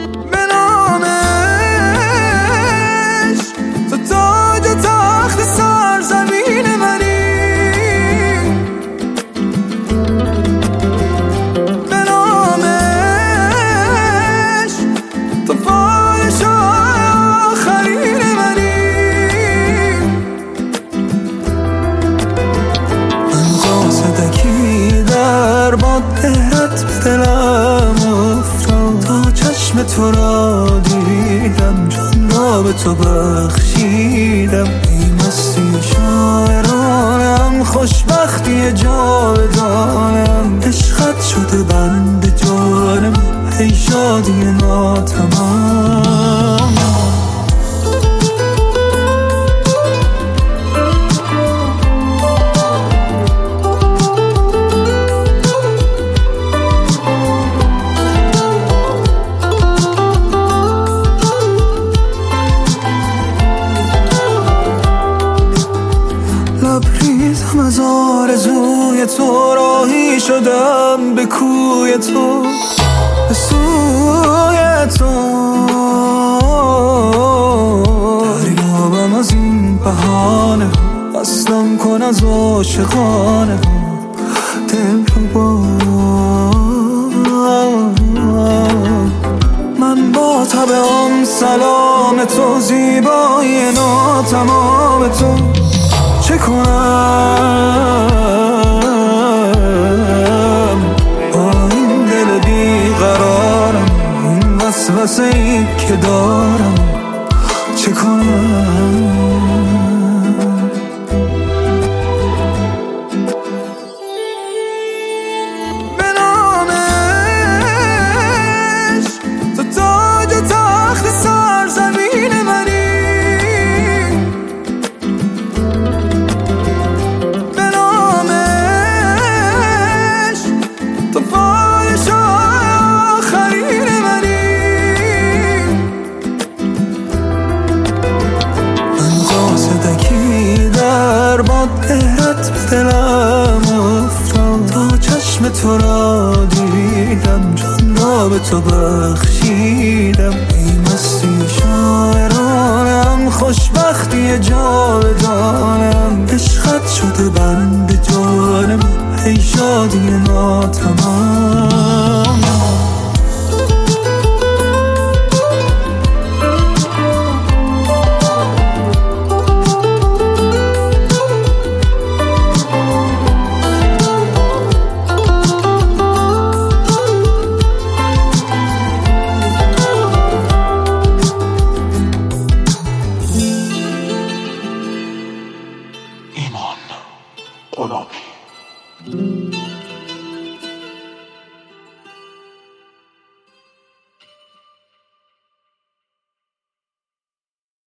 به نامش تو تاج و تخت سرزمین منی، به نامش تو پادشاه آخرین منی. من قاصدکی در باد دهرت به دلم افتاد، تا چشم تو را دیدم جان را به تو بخشیدم. ای مستی شاعرانم، خوشبختی جاودانم، عشقت شده بند جانم، ای شادی ناتمام. لبریزم از آرزوی تو، راهی شدم به کوی تو، به سوی تو. دریابم از این بهانه ها، اصلم کن از عاشقانه ها دل رو با. من با طبعم سلام تو، زیبایی ناتمام تو، چه کنم با این دل بیقرارم، این وسوسه ای که دارم، چه کنم؟ به نامش تو تاج و تخت سرزمین منی، تو پادشاه آخرین منی. من قاصدکی در باد دهرت به دلم افتاد، تا چشم تو را دیدم جان را به تو بخشیدم. ای مستی شاعرانم، خوشبختی جاودانم، عشقت شده بند جانم، ای شادی ناتمام. ایمان غلامی.